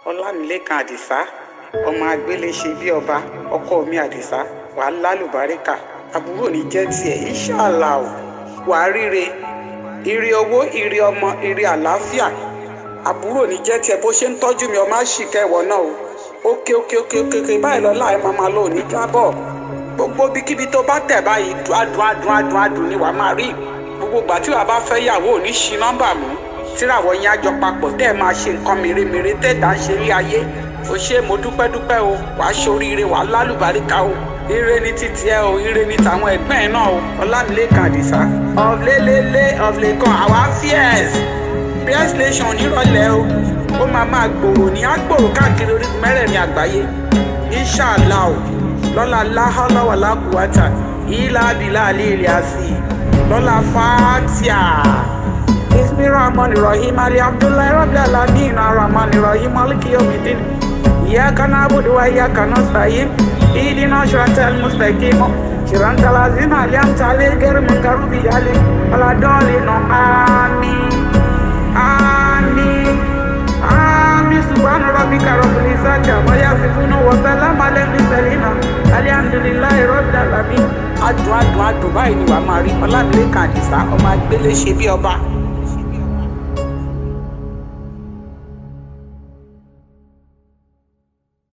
Ọlámilékan Àdìsá ọmọ agbélé ṣe bí ọba ọkọ mi Àdìsá wàá lálùbáríkà àbúrò ní jẹ́ tiẹ̀ inshallah o wàá ríre ire owó ire ọmọ ire àlàáfíà àbúrò ní jẹ́ tiẹ̀ bó ṣe ń tọ́jú mi ọmọ àṣìkẹ́ ìwọ náà o òkè báyìí lọ láì máa lọ òní jábọ̀ gbogbo bíkíbi tó bá tẹ̀ báyìí adùn ni wàá máa rí gbogbo ìgbà tí wàá bá fẹ́ yàwó ò ní ṣí nọ́mbà mú tíràwọ̀ yẹn àjọ papọ̀ tẹ́ ẹ̀ máa ṣe nǹkan mèremère tẹ́ẹ̀dá ṣe rí ayé o ṣé mo dúpẹ́ o wàá ṣoríire wàá lálùbáríkà o ire ní títí ẹ o ire ní tàwọn ẹgbẹ́ ẹ náà o Ọlámilékan Àdìsá ọ̀flẹ̀kan àwa fierce nation nírọ̀lẹ́ o ó máa gbòòrò ní àgbòòrò káàkiri orígun mẹ́rẹ̀ẹ̀rin àgbáyé inshallah o lọ́la láhọ́lọ́wọ̀ lákùúwátà ìlà abilà àlè àsì lọ́la fàtíà. Bismillahirrahmanirrahim Alhamdulillahi Rabbil Alamin Arrahmanirrahim Maliki Yawmiddin Iyyaka na'budu wa iyyaka nasta'in Ihdinas siratal mustaqim Siratal ladzina an'amta alaihim ghayril maghdubi alaihim waladdallin Amin Subhana rabbika rabbil izzati amma yasifun wa salamun alal mursalin Alhamdulillahi Rabbil Alamin adùn báyìí ni wàá máa rí Ọlámilékan Àdìsá ọmọ agbélé ṣe bí ọba.